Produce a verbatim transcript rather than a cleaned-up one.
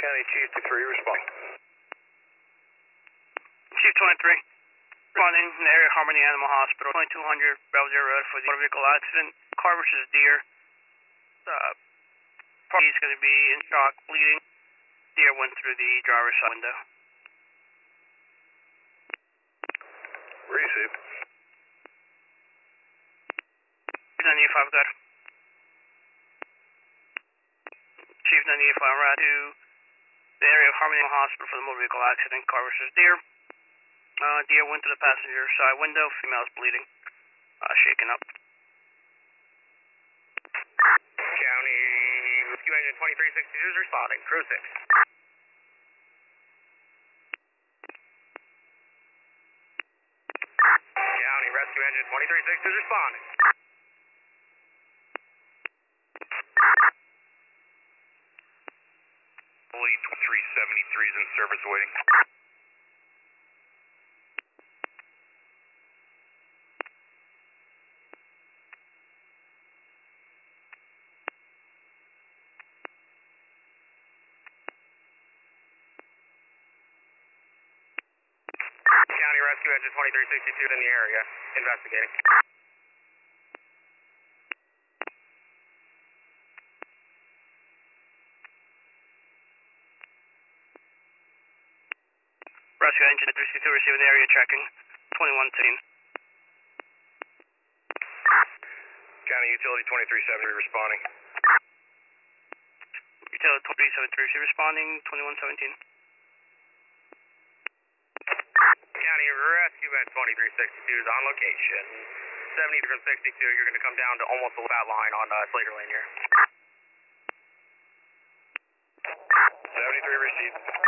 County Chief two three, respond. Chief twenty-three, responding in the area of Harmony Animal Hospital, twenty-two hundred Belvedere Road for the motor vehicle accident. Car versus deer. Uh, party's going to be in shock, bleeding. Deer went through the driver's side window. Receive. ninety-five, got it. Chief ninety-five, right to the area of Harmony Animal Hospital for the motor vehicle accident. Car versus deer. Uh, deer went through the passenger side window. Female's bleeding. Uh, shaken up. County Rescue Engine twenty-three sixty-two is responding. Crew six. County Rescue Engine twenty-three sixty-two is responding. Only three seventy-three is in service waiting. County Rescue Engine twenty-three sixty-two in the area, investigating. Rescue Engine three sixty-two receiving the area checking. twenty-one ten. County Utility twenty-three seventy responding. Utility twenty-three seventy-three responding. twenty-one seventeen. County Rescue Engine twenty-three sixty-two is on location. seventy from sixty-two, you're going to come down to almost the bat line on uh, Slater Lane here. seventy-three received.